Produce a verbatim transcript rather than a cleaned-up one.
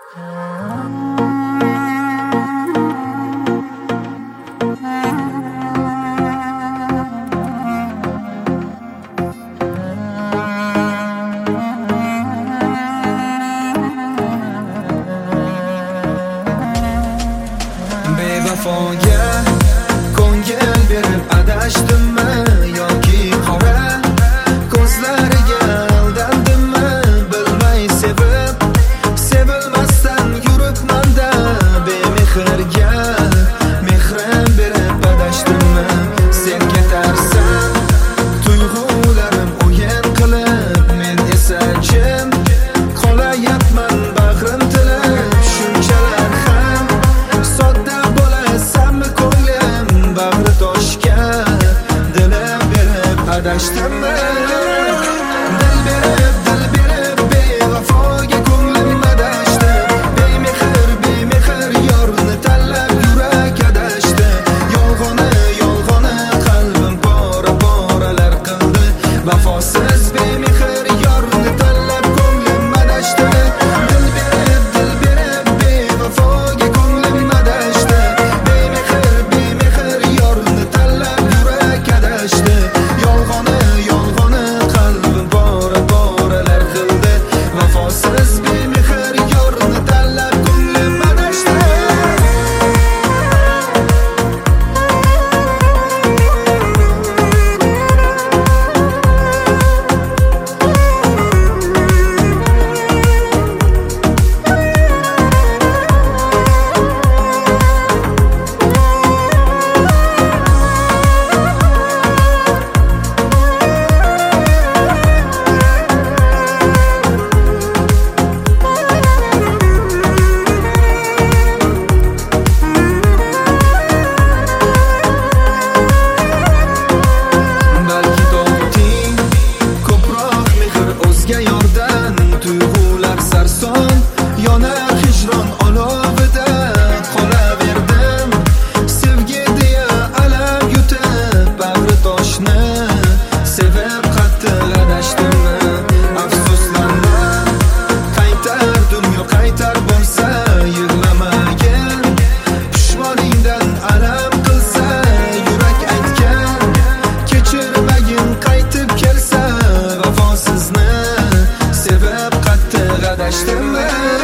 Bevafoga ko'ngil berib adashdimmi yoki qora ko'zlariga aldandimmi bilmay sevib sevilmasdan yuribman-da bemehrga mehrim berib adashdimmi sen ketarsan tuyg'ularim o'yin qilib men esa jim qolayapman bag'rim tilib shunchalar ham sodda bo'lasanmi ko'nglim bag'ri toshga dilim berib adashdimmi dil berib dil berib bevafoga ko'nglim adashdi bemehr bemehr yorni tanlab yurak adashdi yolg'oni yolg'oni qalbim pora poralar qildi vafosiz bemehr yorni tanlab ko'nglim adashdi dil berib dil berib bevafoga ko'nglim adashdi bemehr bemehr yorni tanlab yurak adashdi yolg'oni yolg'oni qalbim pora poralar qildi vafosiz bemehr yorni tanlab ko'nglim adashdi balki topding ko'proq mehr o'zga yordan tuyg'ular sarson yonar hijron olovida qolaverdim sevgi deya alam yutib bag'ri toshni sevib qattiq adashdimmi afsuslanma qaytar dunyo qaytar bo'lsa yig'lamagin pushmoningdan alam qilsa yurak aytgan kechirmagin qaytib kelsa vafosizni sevib qattiq adashdimmi